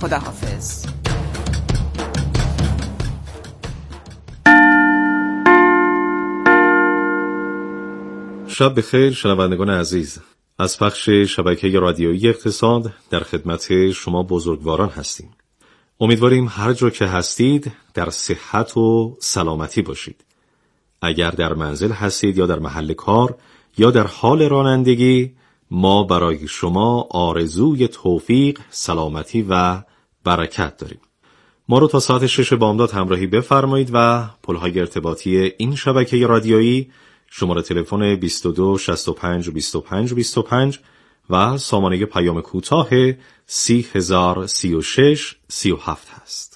خداحافظ. شب بخیر شنوندگان عزیز. از پخش شبکه رادیویی اقتصاد در خدمت شما بزرگواران هستیم. امیدواریم هر جا که هستید در صحت و سلامتی باشید. اگر در منزل هستید یا در محل کار یا در حال رانندگی، ما برای شما آرزوی توفیق، سلامتی و برکت داریم. ما رو تا ساعت 6 بامداد همراهی بفرمایید و پلهای ارتباطی این شبکه رادیویی شماره تلفن 22 65 25 25 و سامانه پیام کوتاه 30036 37 هست.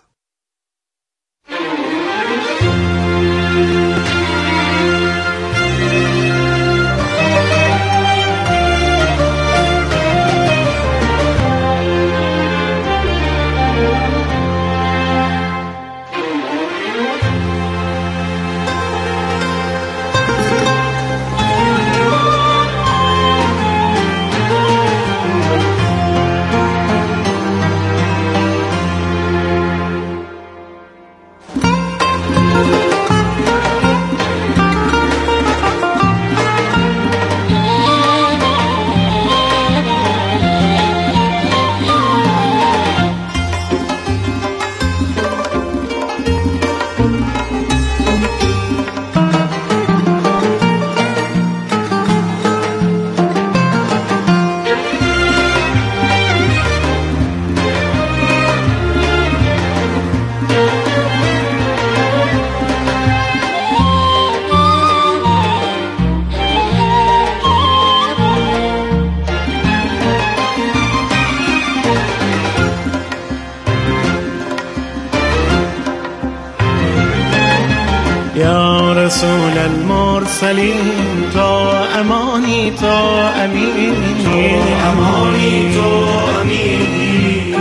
رسول المرسلین تا امانی تا امین، تا امانی تا امین،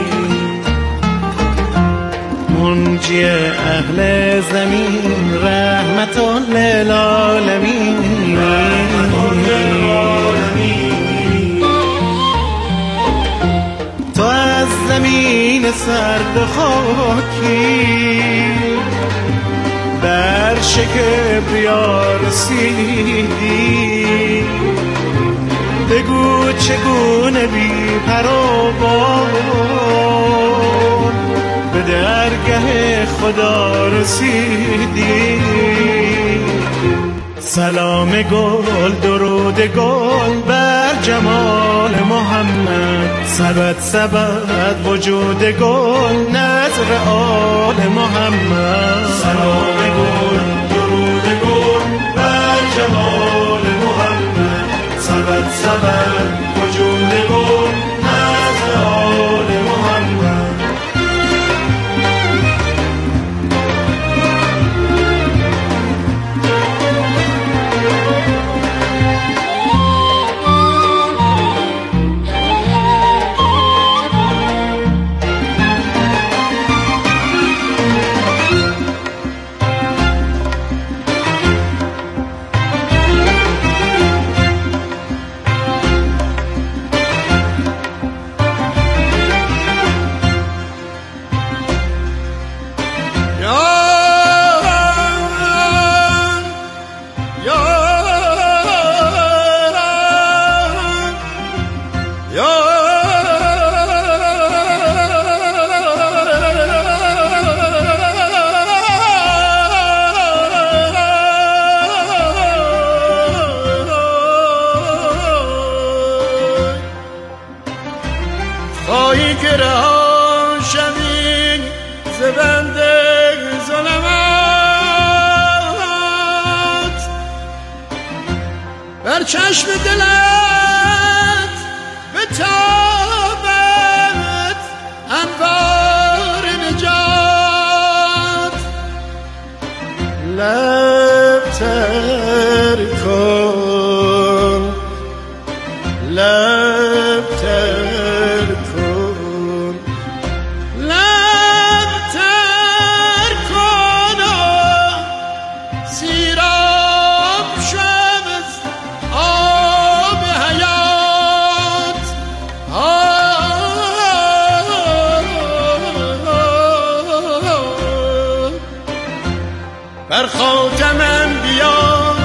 منجی اهل زمین رحمت للعالمین، رحمت للعالمین. تو از زمین سرد خاکی بر شکر یا رسیدی، بگو چگونه بی پر و بال به درگه خدا رسیدی. سلام گل درود گل بر جمال محمد، سبد سبد وجود گل نظر آل محمد. سلام گل درود گل بر جمال محمد، سبد سبد وجود گل نظر آل محمد. چشم دلت به تابت انوار نجات، لب تر کن لب تر کن لب تر کن سیراب شب آب بر خاتم انبیا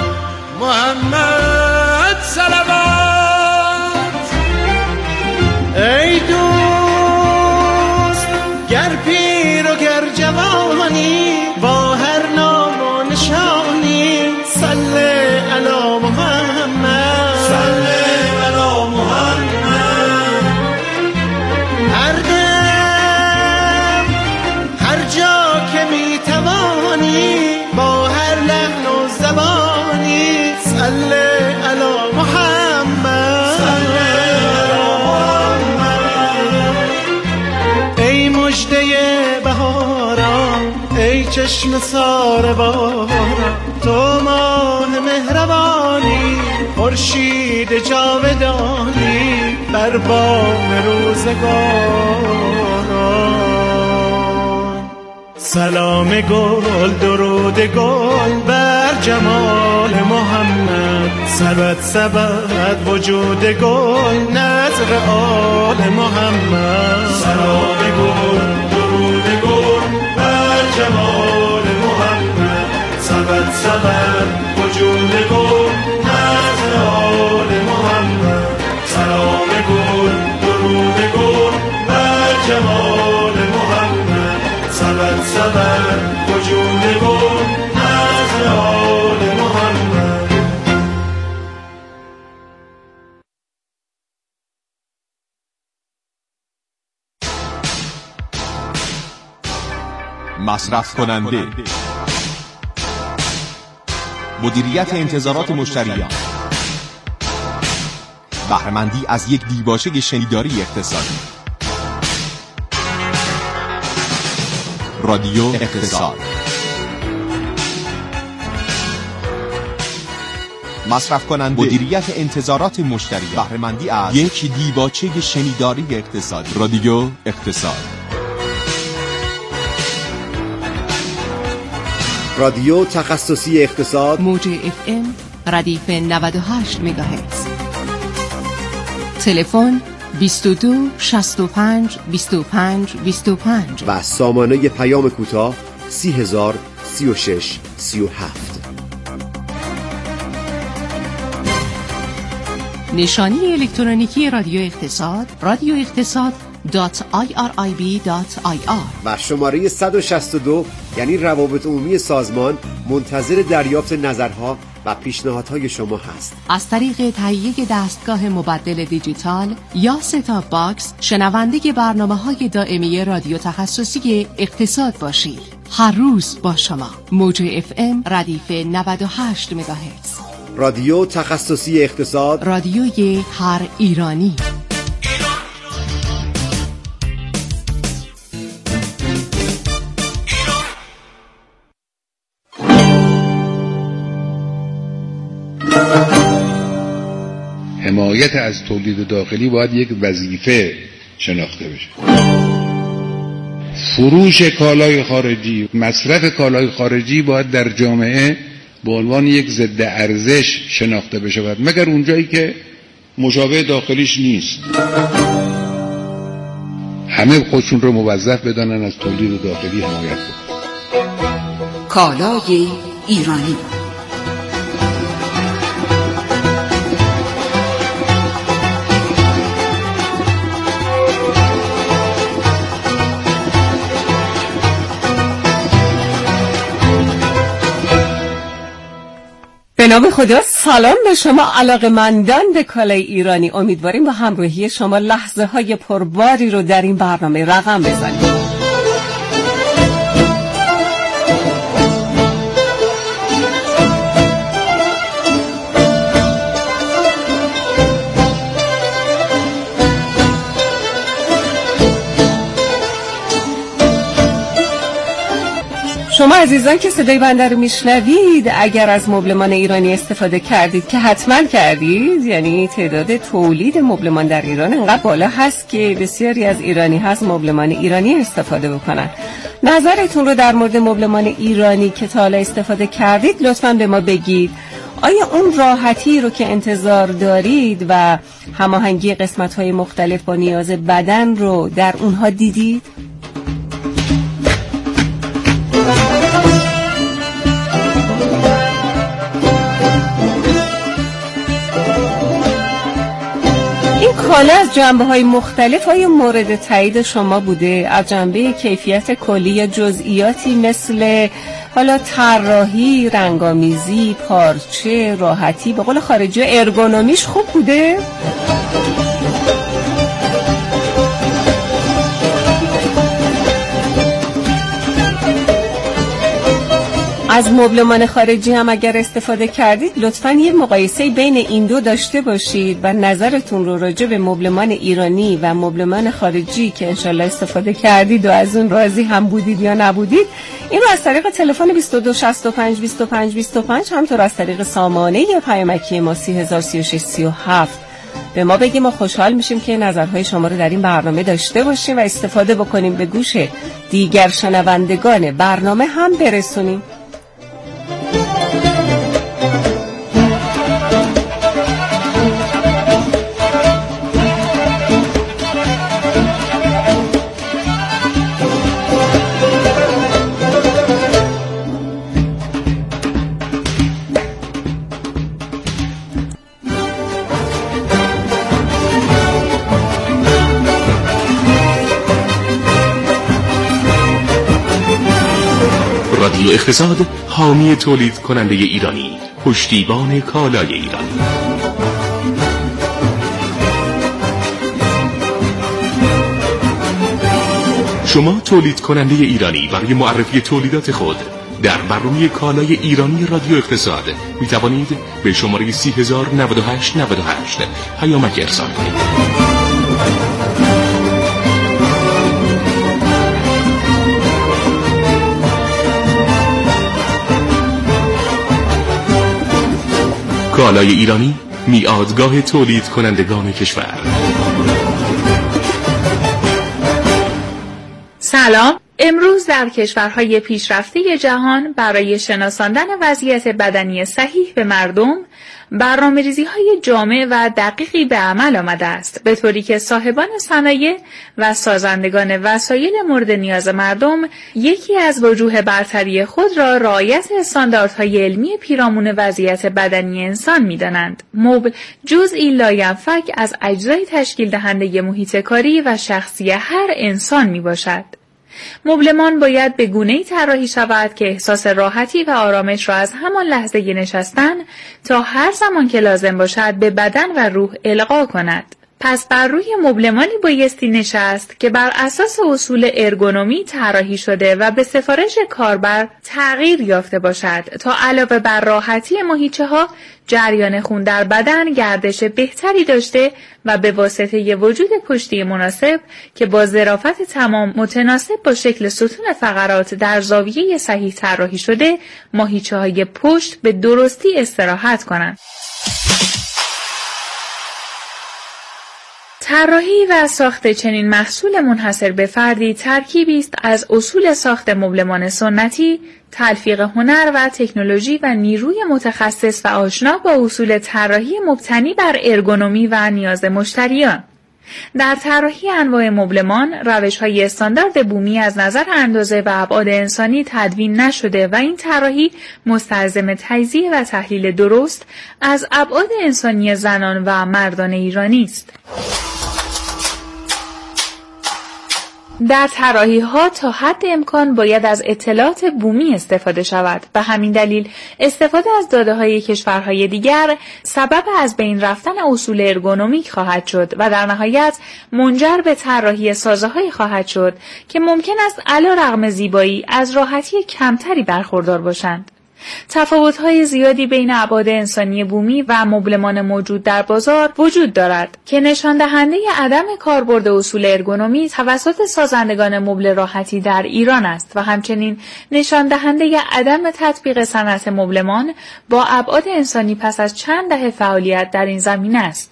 محمد صلوات. ای دوست گر پیر و گر جوانی با هر نام و نشانی صلی علی محمد، صلی علی محمد. هر دم هر جا که می توانی با هر لحن و زبانی صلی علی محمد، صلی علی محمد. ای مژده بهاران ای چشم سار باران تو ماه مهربانی خورشید جاودانی بر بام روزگاران. سلام گل درود گل بر جمال محمد، سبد سبد وجود گل نذر آل محمد. سلام گل درود گل بر جمال محمد، سبد سبد وجود گل نزد آل محمد. سلام گل درود گل بر جمال محمد، سبد سبد وجود گل نزد آل محمد. مصرف کننده، مدیریت انتظارات مشتریان، بهره‌مندی از یک دیباچه شنیداری اقتصادی. رادیو اقتصاد. مصرف کننده، مدیریت انتظارات مشتریان، بهره‌مندی از یک دیباچه شنیداری اقتصادی. رادیو اقتصاد. رادیو تخصصی اقتصاد، موج FM ردیف 98 مگاهرتز. تلفن 22 65 25 25 و سامانه پیام کوتاه 30000 36 37. نشانی الکترونیکی رادیو اقتصاد radioiqtasad.irib.ir و شماره 162 یعنی روابط عمومی سازمان منتظر دریافت نظرها و پیشنهادهای شما هست. از طریق تهیه دستگاه مبدل دیجیتال یا ستاپ باکس شنونده برنامه‌های دائمی رادیو تخصصی اقتصاد باشید. هر روز با شما. موج FM ردیف 98 مگاهرتز. رادیو تخصصی اقتصاد، رادیوی هر ایرانی. حمایت از تولید داخلی باید یک وظیفه شناخته بشه. فروش کالای خارجی، مصرف کالای خارجی باید در جامعه به عنوان یک ضد ارزش شناخته بشه، مگر اونجایی که مشابه داخلیش نیست. همه خودشون رو موظف بدانن از تولید داخلی حمایت کنن. کالای ایرانی. به نام خدا، سلام به شما علاقه‌مندان به کالای ایرانی. امیدواریم با همراهی شما لحظه های پرباری رو در این برنامه رقم بزنیم. شما عزیزان که صدای بنده رو میشنوید، اگر از مبلمان ایرانی استفاده کردید که حتما کردید، یعنی تعداد تولید مبلمان در ایران انقدر بالا هست که بسیاری از ایرانی هست مبلمان ایرانی استفاده بکنن. نظرتون رو در مورد مبلمان ایرانی که تا حالا استفاده کردید لطفاً به ما بگید. آیا اون راحتی رو که انتظار دارید و هماهنگی قسمت‌های مختلف با نیاز بدن رو در اونها دیدید؟ این کالا از جنبه‌های مختلف های مورد تایید شما بوده؟ از جنبه کیفیت کلی یا جزئیاتی مثل حالا طراحی، رنگامیزی، پارچه، راحتی، به قول خارجی ارگونومیش خوب بوده؟ از مبلمان خارجی هم اگر استفاده کردید لطفاً یه مقایسه بین این دو داشته باشید و نظرتون رو راجع به مبلمان ایرانی و مبلمان خارجی که انشالله استفاده کردید و از اون راضی هم بودید یا نبودید این رو از طریق تلفن 2265 25 25 همطور از طریق سامانه یا پیامکی ما 303637 به ما بگیم و خوشحال میشیم که نظرهای شما رو در این برنامه داشته باشیم و استفاده بکنیم به گوش دیگر شنوندگان برنامه هم برسونیم. رادیو اقتصاد، حامی تولید کننده ایرانی، پشتیبان کالای ایرانی. شما تولید کننده ایرانی برای معرفی تولیدات خود در برنامه کالای ایرانی رادیو اقتصاد می توانید به شماره 309898 پیامک ارسال کنید. کالای ایرانی، میعادگاه تولید کنندگان کشور. سلام. امروز در کشورهای پیشرفته جهان برای شناساندن وضعیت بدنی صحیح به مردم برنامه‌ریزی‌های جامع و دقیقی به عمل آمده است، به طوری که صاحبان صنایع و سازندگان وسایل مورد نیاز مردم یکی از وجوه برتری خود را رعایت استانداردهای علمی پیرامون وضعیت بدنی انسان می‌دانند. مبل جزئی لاینفک از اجزای تشکیل دهنده محیط کاری و شخصی هر انسان میباشد. مبلمان باید به گونه‌ای طراحی شود که احساس راحتی و آرامش را از همان لحظه نشستن تا هر زمان که لازم باشد به بدن و روح القا کند. پس بر روی مبلمانی بایستی نشست که بر اساس اصول ارگونومی طراحی شده و به سفارش کاربر تغییر یافته باشد تا علاوه بر راحتی ماهیچه‌ها جریان خون در بدن گردش بهتری داشته و به واسطه وجود پشتی مناسب که با ظرافت تمام متناسب با شکل ستون فقرات در زاویه صحیح طراحی شده ماهیچه‌های پشت به درستی استراحت کنند. طراحی و ساخت چنین محصول منحصر به فردی ترکیبی است از اصول ساخت مبلمان سنتی، تلفیق هنر و تکنولوژی و نیروی متخصص و آشنا با اصول طراحی مبتنی بر ارگونومی و نیاز مشتریان. در طراحی انواع مبلمان، روش‌های استاندارد بومی از نظر اندازه و ابعاد انسانی تدوین نشده و این طراحی مستلزم تجزیه و تحلیل درست از ابعاد انسانی زنان و مردان ایرانی است. در طراحی‌ها تا حد امکان باید از اطلاعات بومی استفاده شود. به همین دلیل استفاده از داده‌های کشورهای دیگر سبب از بین رفتن اصول ارگونومیک خواهد شد و در نهایت منجر به طراحی سازه‌هایی خواهد شد که ممکن است علیرغم زیبایی از راحتی کمتری برخوردار باشند. تفاوت‌های زیادی بین ابعاد انسانی بومی و مبلمان موجود در بازار وجود دارد که نشان دهنده عدم کاربرد اصول ارگونومی توسط سازندگان مبل راحتی در ایران است و همچنین نشان دهنده عدم تطبیق صنعت مبلمان با ابعاد انسانی پس از چند دهه فعالیت در این زمینه است.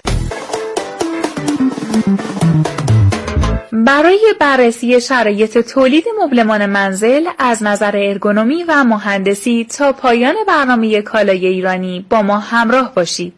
برای بررسی شرایط تولید مبلمان منزل از نظر ارگونومی و مهندسی تا پایان برنامه کالای ایرانی با ما همراه باشید.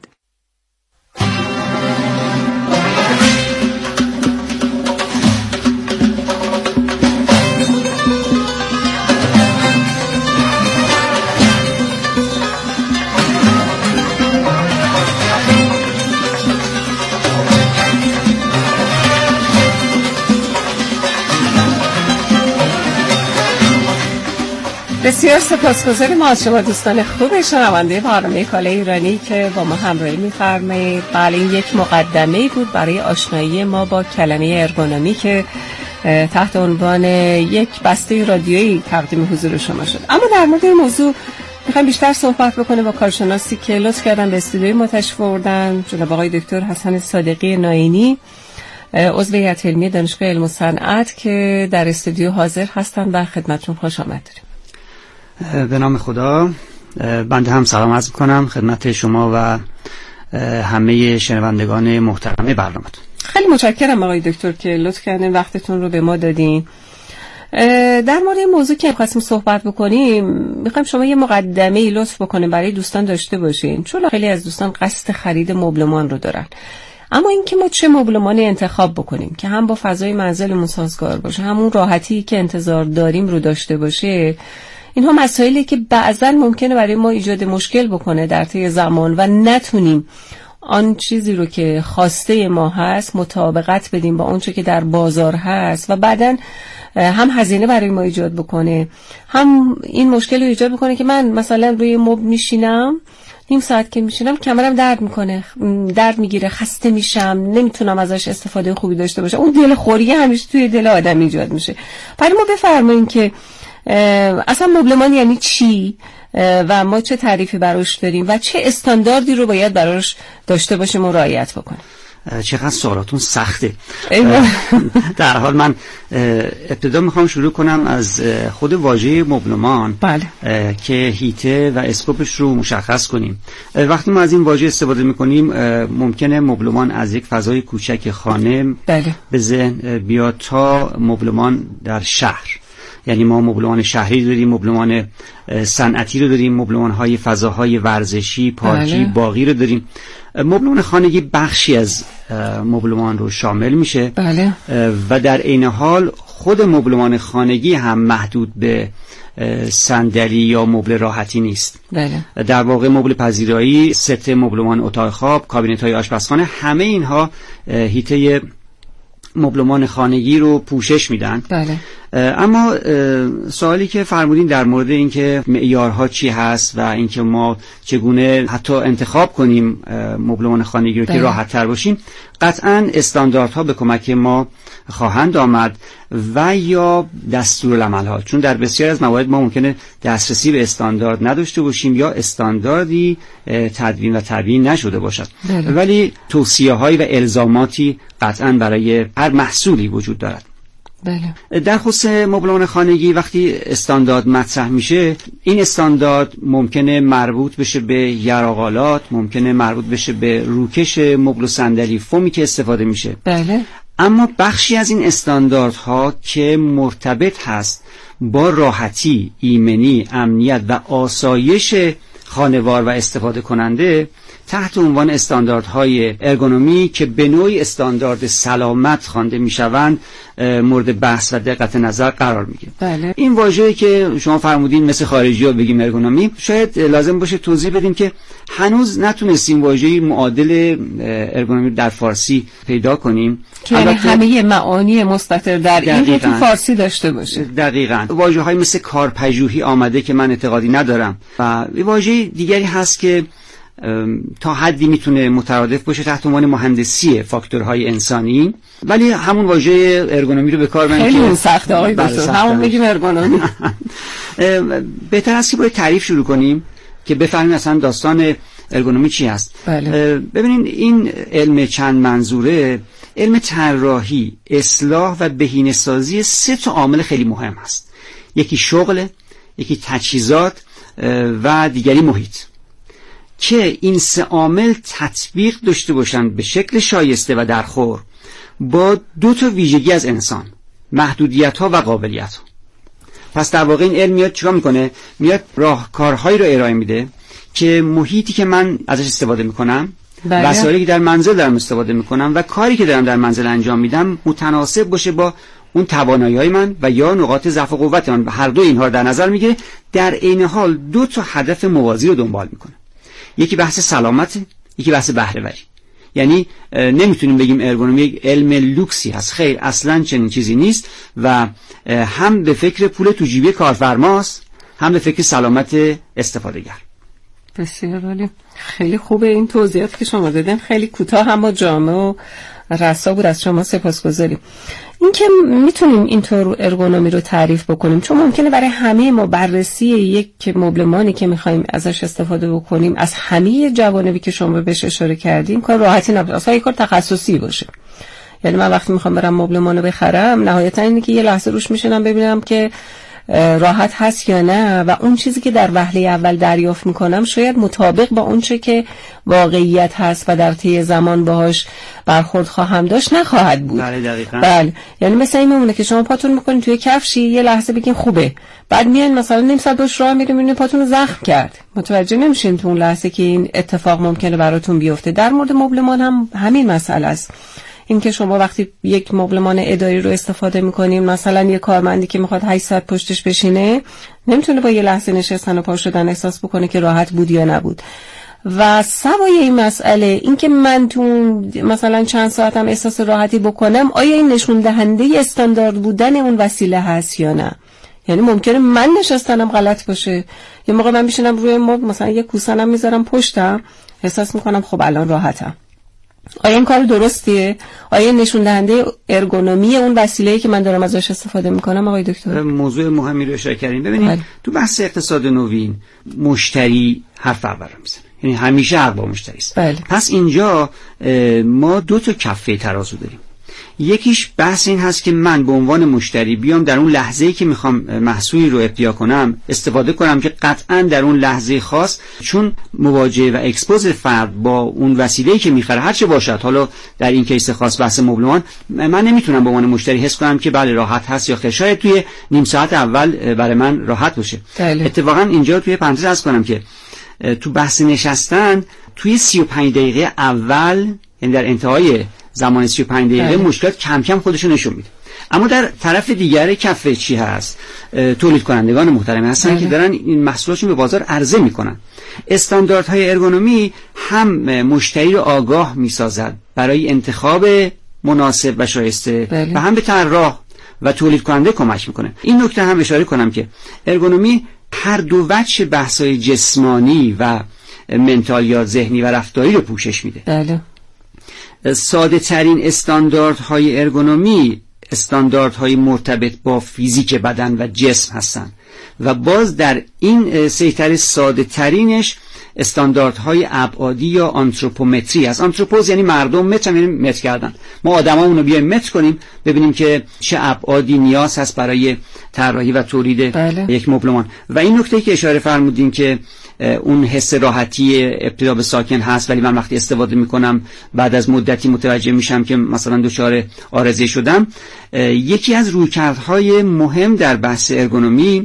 بسیار سپاسگزاریم از شما دوستان خوب شنونده برنامه کالای ایرانی که با ما همراهی می‌فرمایید. بله، این یک مقدمه‌ای بود برای آشنایی ما با کلمه ارگونومی که تحت عنوان یک بسته رادیویی تقدیم حضور شما شد. اما در مورد این موضوع میخوایم بیشتر صحبت بکنیم با کارشناسی که لطف کردن به استودیوی ما تشریف آوردن، جناب آقای دکتر حسن صادقی ناینی، عضو هیئت علمی دانشگاه علم و صنعت که در استودیو حاضر هستن و خدمتتون خوش آمد داریم. به نام خدا، بنده هم سلام عرض میکنم خدمت شما و همه شنوندگان محترم برنامه‌تون. خیلی متشکرم آقای دکتر که لطف کردین وقتتون رو به ما دادین. در مورد این موضوع که خواستیم صحبت بکنیم، میخوایم شما یه مقدمه‌ای لطف بکنین برای دوستان داشته باشین، چون خیلی از دوستان قصد خرید مبلمان رو دارن. اما اینکه ما چه مبلمانی انتخاب بکنیم که هم با فضای منزلمون سازگار باشه، همون راحتی که انتظار داریم رو داشته باشه، اینها مسائلی که بعضا ممکنه برای ما ایجاد مشکل بکنه در طی زمان و نتونیم آن چیزی رو که خواسته ما هست مطابقت بدیم با اون چیزی که در بازار هست و بعداً هم هزینه برای ما ایجاد بکنه، هم این مشکل رو ایجاد بکنه که من مثلا روی مبل میشینم، نیم ساعت که میشینم کمرم درد میگیره، خسته میشم، نمیتونم ازش استفاده خوبی داشته باشم. اون دل خوری همیشه توی دل آدم ایجاد میشه. برای ما بفرمایید که اصلا مبلمان یعنی چی و ما چه تعریفی براش داریم و چه استانداردی رو باید براش داشته باشیم و رعایت بکنیم. چقدر سوالاتون سخته. در حال من ابتدا میخوام شروع کنم از خود واژه مبلمان. بله. که هیته و اسکوپش رو مشخص کنیم. وقتی ما از این واژه استفاده میکنیم ممکنه مبلمان از یک فضای کوچک خانه بله. به ذهن بیاد تا مبلمان در شهر. یعنی ما مبلمان شهری داریم، مبلمان صنعتی رو داریم، مبلمان های فضاهای ورزشی، پارکی، بله. باغی رو داریم. مبلمان خانگی بخشی از مبلمان رو شامل میشه. بله. و در عین حال خود مبلمان خانگی هم محدود به صندلی یا مبل راحتی نیست. بله. در واقع مبل پذیرایی، ست مبلمان اتاق خواب، کابینت های آشپزخانه، همه اینها هیته مبلمان خانگی رو پوشش میدن. بله. اما سوالی که فرمودین در مورد اینکه معیارها چی هست و اینکه ما چگونه حتی انتخاب کنیم مبلمان خانگی رو که راحت تر باشیم، قطعاً استانداردها به کمک ما خواهند آمد و یا دستورالعمل‌ها، چون در بسیار از موارد ما ممکنه دسترسی به استاندارد نداشته باشیم یا استانداردی تدوین و تعیین نشده باشد. بله. ولی توصیه‌هایی و الزاماتی قطعاً برای هر محصولی وجود دارد. بله. در خصوص مبلمان خانگی وقتی استاندارد مطرح میشه، این استاندارد ممکنه مربوط بشه به یراقالات، ممکنه مربوط بشه به روکش مبل و صندلی، فومی که استفاده میشه. بله. اما بخشی از این استانداردها که مرتبط هست با راحتی، ایمنی، امنیت و آسایش خانوار و استفاده کننده تحت عنوان استانداردهای ارگونومی که به نوعی استاندارد سلامت خوانده میشوند مورد بحث و دقت نظر قرار میگیره. بله. این واژه‌ای که شما فرمودین مثل خارجی‌ها بگیم ارگونومی، شاید لازم باشه توضیح بدیم که هنوز نتونستیم واژه‌ای معادل ارگونومی در فارسی پیدا کنیم که یعنی همه معانی مستتر در این رو تو فارسی داشته باشه. دقیقاً. واژه‌های مثل کارپژوهی آمده که من اعتقادی ندارم و واژه دیگری هست که تا حدی میتونه مترادف باشه تحت عنوان مهندسی فاکتورهای انسانی، ولی همون واژه ارگونومی رو به کار ببریم. خیلی سخته آقای دکتر، همون بگیم ارگونومی. بهتر است که با تعریف شروع کنیم که بفهمیم اصلا داستان ارگونومی چی هست. بله. ببینید این علم چند منظوره، علم طراحی، اصلاح و بهینه‌سازی 3 عامل خیلی مهم هست. یکی شغل، یکی تجهیزات و دیگری محیط. که این 3 عامل تطبیق داشته باشند به شکل شایسته و درخور با 2 ویژگی از انسان، محدودیت‌ها و قابلیت‌ها. پس در واقع این علم میاد چیکار میکنه؟ میاد راهکارهایی رو ارائه میده که محیطی که من ازش استفاده میکنم، وسایلی که در منزل دارم استفاده میکنم و کاری که دارم در منزل انجام میدم متناسب باشه با اون توانایی‌های من و یا نقاط ضعف و قوت من. هر دو اینها رو در نظر میگیره، در عین حال 2 هدف موازی رو دنبال میکنه. یکی بحث سلامت، یکی بحث بهره وری. یعنی نمیتونیم بگیم ارگونومی یک علم لوکسی هست، خیر، اصلا چنین چیزی نیست و هم به فکر پول تو جیبی کارفرماست هم به فکر سلامت استفادهگر. بسیار عالی. خیلی خوبه این توضیحات که شما دادن، خیلی کوتاه اما جامع و رسا بود. از شما سپاسگزاریم. این که میتونیم اینطور ارگونومی رو تعریف بکنیم، چون ممکنه برای همه ما بررسی یک مبلمانی که میخوایم ازش استفاده بکنیم از همه جوانبی که شما بهش اشاره کردین کار راحتی نباشه، اصلا یک کار تخصصی باشه. یعنی من وقتی میخوام برم مبلمانو بخرم نهایتا اینه که یه لحظه روش میشینم ببینم که راحت هست یا نه و اون چیزی که در وهله اول دریافت میکنم شاید مطابق با اون چه که واقعیت هست و در طی زمان باهاش برخورد خواهم داشت نخواهد بود. بله دقیقاً. بله، یعنی مثلا این میمونه که شما پاتون میکنین توی کفشی، یه لحظه بگین خوبه، بعد میان مثلا نیم ساعت باش راه میرین میبینین پاتون رو زخم کرد، متوجه نمیشین تو اون لحظه که این اتفاق ممکنه براتون بیفته. در مورد مبلمان هم همین مسئله است. این که شما وقتی یک مبلمان اداری رو استفاده میکنیم، مثلا یه کارمندی که میخواد 8 ساعت پشتش بشینه نمیتونه با یه لحظه نشستن و پا شدن احساس بکنه که راحت بود یا نبود. و سوای این مسئله این که من تو مثلا چند ساعتم احساس راحتی بکنم، آیا این نشون دهنده استاندارد بودن اون وسیله هست یا نه؟ یعنی ممکنه من نشستنم غلط باشه، یه موقع من میشینم روی مبل مثلا یه کوسنم میذارم پشتم، احساس میکنم خب الان راحتم. آیا این کار درستیه؟ آیا نشون دهنده ارگونومی اون وسیله‌ای که من دارم ازش استفاده میکنم؟ آقای دکتر موضوع مهمی رو اشاره کردیم. ببینید تو بحث اقتصاد نوین مشتری حرف اول میزنه، یعنی همیشه حق با مشتری است. پس اینجا ما دو تا کفه ترازو داریم. یکیش بحث این هست که من به عنوان مشتری بیام در اون لحظه‌ای که میخوام محصولی رو ابتیا کنم استفاده کنم که قطعاً در اون لحظه خاص، چون مواجهه و اکسپوز فرد با اون وسیله‌ای که میخره هر چه باشد، حالا در این کیس خاص بحث مبلمان، من نمیتونم به عنوان مشتری حس کنم که بله راحت هست یا خیر. شاید توی نیم ساعت اول برای من راحت باشه. اتفاقاً اینجا توی پرانتز عرض کنم که تو بحث نشستن توی 35 دقیقه اول، یعنی در انتهای زمان 35 دقیقه مشکلات کم کم خودشو نشون میده. اما در طرف دیگر کفه چی هست؟ تولید کنندگان محترم هستن که دارن این محصولاتشون به بازار عرضه میکنن. استانداردهای ارگونومی هم مشتری رو آگاه میسازد برای انتخاب مناسب و شایسته و هم به طراح و تولید کننده کمک میکنه. این نکته هم اشاره کنم که ارگونومی هر دو وجه بحث‌های جسمانی و منتال یا ذهنی و رفتاری رو پوشش میده. بله. ساده ترین استانداردهای ارگونومی استانداردهای مرتبط با فیزیک بدن و جسم هستند و باز در این سیطره ساده ترینش استانداردهای ابعادی یا آنتروپومتری است. آنتروپوز یعنی مردم، متر یعنی متر کردن. ما آدمامون رو بیایم متر کنیم ببینیم که چه ابعادی نیاز هست برای طراحی و تولید یک مبلمان. و این نکته که اشاره فرمودین که اون حس راحتی ابتدا به ساکن هست، ولی من وقتی استفاده میکنم بعد از مدتی متوجه میشم که مثلا دچار عارضه شدم. یکی از رویکردهای مهم در بحث ارگونومی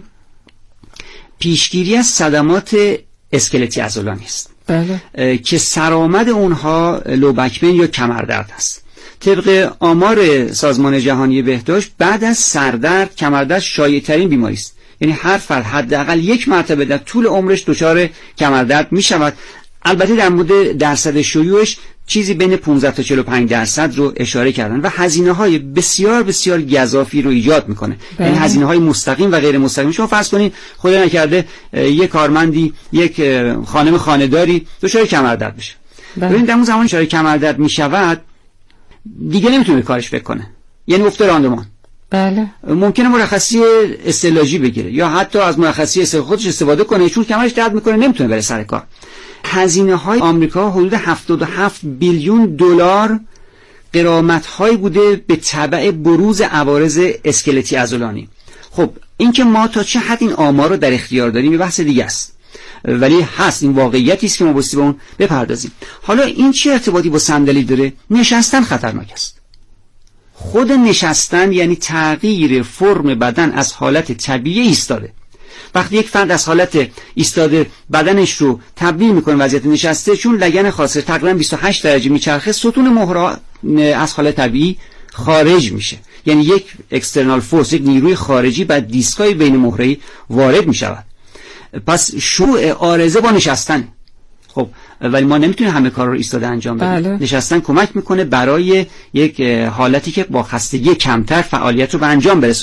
پیشگیری از صدمات اسکلتی عضلانی است که سرآمد اونها لوبکمن یا کمردرد است. طبق آمار سازمان جهانی بهداشت بعد از سردرد کمردرد شایع‌ترین بیماری است. یعنی هر فرد حداقل یک مرتبه در طول عمرش دچار کمردرد می شود. البته در مورد درصد شیوعش چیزی بین 15 تا 45% رو اشاره کردن و هزینه‌های بسیار بسیار گزافی رو ایجاد میکنه. یعنی هزینه‌های مستقیم و غیر مستقیم. شما فرض کنید خدا نکرده یک کارمندی، یک خانم خانه‌داری دچار کمردرد بشه. ببین در اون زمان دچار کمردرد میشود دیگه نمیتونه کارش فکر کنه. یعنی افت راندمان. بله. ممکنه مرخصی استعلاجی بگیره یا حتی از مرخصی خودش استفاده کنه، چون کمرش درد میکنه نمیتونه بره سر کار. هزینه‌های آمریکا حدود 77 بیلیون دلار غرامت‌هایی بوده به تبع بروز عوارض اسکلتی عضلانی. خب این که ما تا چه حد این آمار رو در اختیار داریم یه بحث دیگه است، ولی هست، این واقعیتی است که ما بایستی به اون بپردازیم. حالا این چه ارتباطی با صندلی داره؟ نشستن خطرناک است. خود نشستن یعنی تغییر فرم بدن از حالت طبیعی ایستاده. وقتی یک فرد از حالت ایستاده بدنش رو تبدیل میکنه وضعیت نشسته، چون لگن خاصر تقریبا 28 درجه میچرخه، ستون مهره از حالت طبیعی خارج میشه. یعنی یک اکسترنال فورس، یک نیروی خارجی بعد دیسکای بین مهره‌ای وارد میشود. پس شروع عارضه با نشستن. خب ولی ما نمیتونیم همه کار رو ایستاده انجام بدیم. نشستن کمک میکنه برای یک حالتی که با خستگی کمتر فعالیت رو به انجام برسونیم.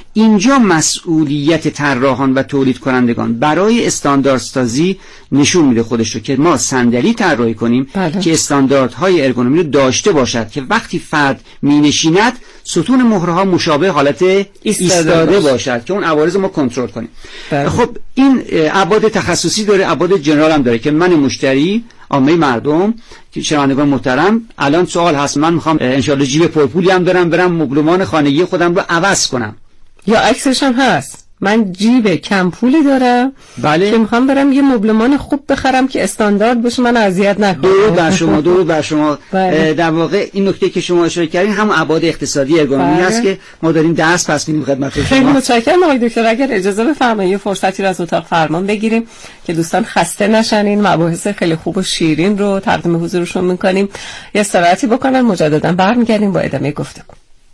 اینجا مسئولیت طراحان و تولید کنندگان برای استانداردسازی نشون میده خودش رو که ما صندلی طراحی کنیم که استانداردهای ارگونومی رو داشته باشد که وقتی فرد مینشیند ستون مهره‌ها مشابه حالت ایستاده باشد که اون عوارض ما کنترل کنیم. خب این ابعاد تخصصی داره، ابعاد جنرال هم داره که من مشتری، عامه مردم که شنوندگان محترم، الان سوال هست، من میخوام انشالله جیب پرپولی هم برم مبلمان خانگی خودم رو عوض کنم، یا عکسش هم هست، من جیب کم پولی دارم که میخوام برم یه مبلمان خوب بخرم که استاندارد باشه، من اذیت نکنه. درود بر شما. در واقع این نکته که شما اشاره کردین هم ابعاد اقتصادی ارگونومی هست که ما داریم درس پس میدیم خدمت شما. خیلی متشکرم آقای دکتر. اگر اجازه بفرمایید فرصتی رو از اتاق فرمان بگیریم که دوستان خسته نشن، این مباحث خیلی خوب و شیرین رو تقدیم حضورشون میکنیم، یه استراحتی بکنن، مجددا برمیگردیم با ادامه گفتگو.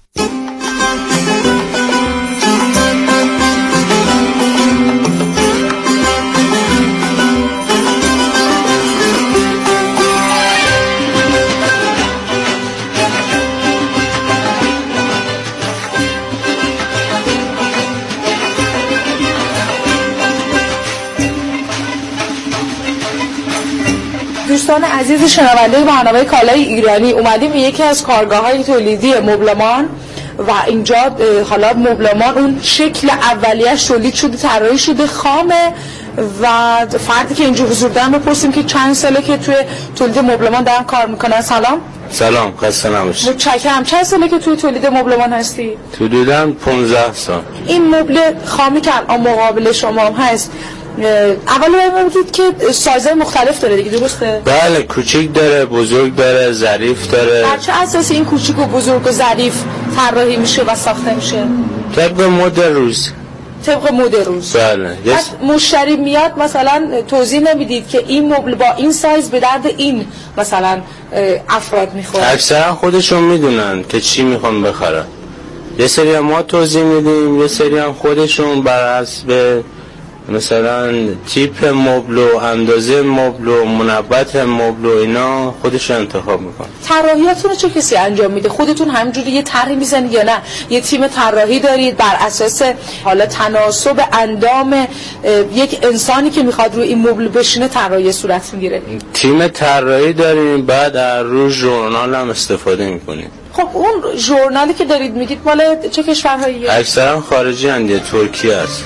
دوستان عزیز شنونده برنامه کالای ایرانی، اومدیم به یکی از کارگاه‌های تولیدی مبلمان و اینجا حالا مبلمان اون شکل اولیه‌اش تولید شده، طراحی شده، خامه و فردی که اینجا حضور دارن بپرسیم که چند ساله که توی تولید مبلمان دارن کار میکنن. سلام، خسته نباشید. متشکرم. چند ساله که توی تولید مبلمان هستی؟ حدوداً 15 سال. این مبل خامی که الان مقابل شما هم هست، اولا بگید که سایزهای مختلف داره دیگه، درسته؟ بله، کوچیک داره، بزرگ داره، ظریف داره. بر چه اساسی این کوچیک و بزرگ و ظریف طراحی میشه و ساخته میشه؟ طبق مد روز. طبق مد روز. بله. مشتری میاد مثلا توضیح نمیدید که این مبل با این سایز به درد این مثلا افراد میخوره؟ اکثرا خودشون میدونن که چی میخوان بخرن. یه سری ما توضیح میدیم، یه سری هم خودشون بر حسب مثلا تیپ مبل و اندازه مبل و منبت مبل و اینا خودش انتخاب میکنه. طراحیاتون رو چه کسی انجام میده؟ خودتون همینجوری یه طرحی میزنید یا نه یه تیم طراحی دارید بر اساس حالا تناسب اندام یک انسانی که میخواد روی این مبل بشینه طراحی صورت میگیره؟ تیم طراحی داریم، بعد از روی ژورنال هم استفاده میکنیم. خب اون ژورنالی که دارید میگید مال چه کشورهاییه؟ اکثرا خارجی اند، ترکیه است.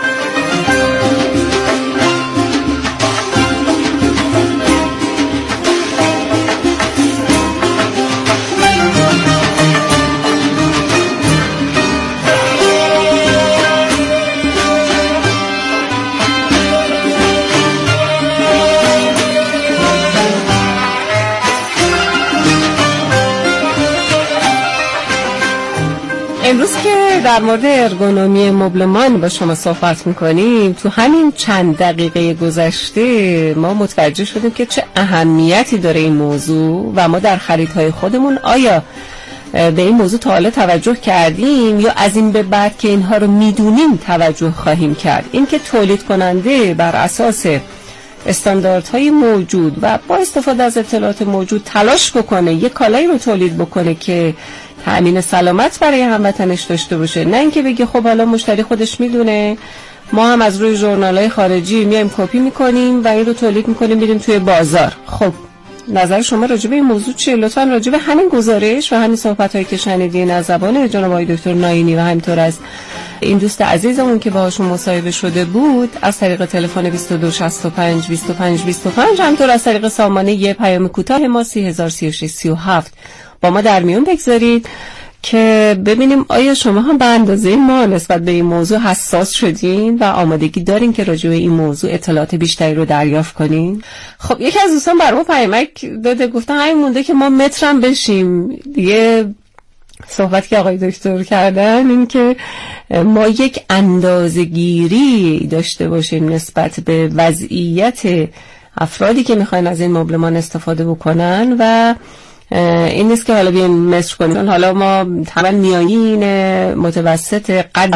امروز که در مورد ارگونومی مبلمان با شما صحبت میکنیم، تو همین چند دقیقه گذشته ما متوجه شدیم که چه اهمیتی داره این موضوع و ما در خریدهای خودمون آیا به این موضوع تا حالا توجه کردیم یا از این به بعد که اینها رو میدونیم توجه خواهیم کرد. این که تولید کننده بر اساس استانداردهای موجود و با استفاده از اطلاعات موجود تلاش بکنه یک کالایی رو تولید بکنه که تأمین سلامت برای هموطنش داشته باشه، نه اینکه بگه خب حالا مشتری خودش میدونه، ما هم از روی ژورنال‌های خارجی میایم کپی میکنیم و این رو تولید میکنیم میریم توی بازار. خب نظر شما راجع به این موضوع چیه؟ لطفاً راجع به همین گزارش و همین صحبت‌هایی که شنیدین از زبان جناب آقای دکتر ناینی و همینطور از این دوست عزیزمون که باهاشون مصاحبه شده بود از طریق تلفن 2265 25 25 همینطور از طریق سامانه پیام کوتاه ما 303637 با ما در میون بگذارید که ببینیم آیا شما هم به اندازه ما نسبت به این موضوع حساس شدین و آمادگی دارین که راجع به این موضوع اطلاعات بیشتری رو دریافت کنین. خب یکی از دوستان برام پیامک داده، گفتن همین مونده که ما مترم بشیم. دیگه صحبت که آقای دکتر کردن این که ما یک اندازه‌گیری داشته باشیم نسبت به وضعیت افرادی که میخواین از این مبلمان استفاده بکنن و این نیست که حالا بیایم مصر کنیم، حالا ما تمام میانگین متوسط قد